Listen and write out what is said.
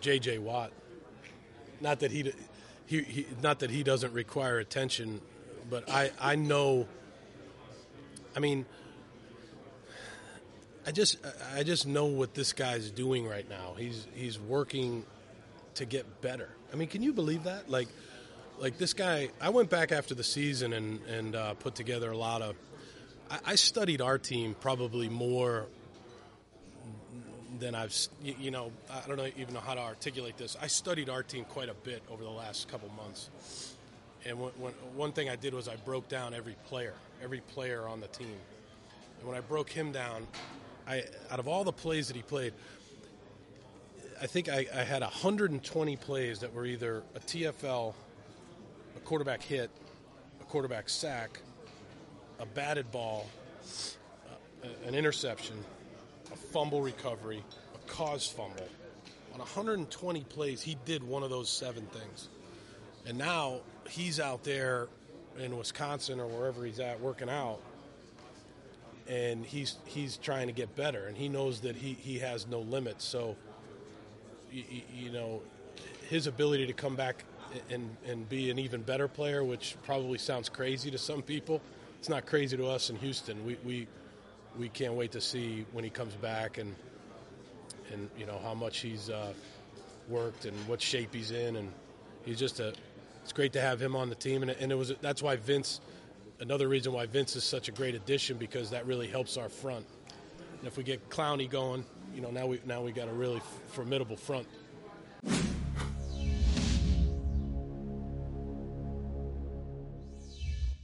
J.J. Watt. Not that he doesn't require attention, but I know. I mean, I just know what this guy's doing right now. He's working to get better. I mean, can you believe that? Like this guy. I went back after the season and put together a lot of. I studied our team probably more than I've. I don't even know how to articulate this. I studied our team quite a bit over the last couple months. And one thing I did was I broke down every player on the team. And when I broke him down, out of all the plays that he played, I think I had 120 plays that were either a TFL, a quarterback hit, a quarterback sack, a batted ball, an interception, a fumble recovery, a caused fumble. On 120 plays, he did one of those 7 things. And now he's out there in Wisconsin or wherever he's at working out, and he's trying to get better, and he knows that he has no limits. So, his ability to come back and be an even better player, which probably sounds crazy to some people, it's not crazy to us in Houston. We can't wait to see when he comes back and how much he's worked and what shape he's in, and he's just it's great to have him on the team, and that's why Vince. Another reason why Vince is such a great addition, because that really helps our front. And if we get Clowney going, now we got a really formidable front.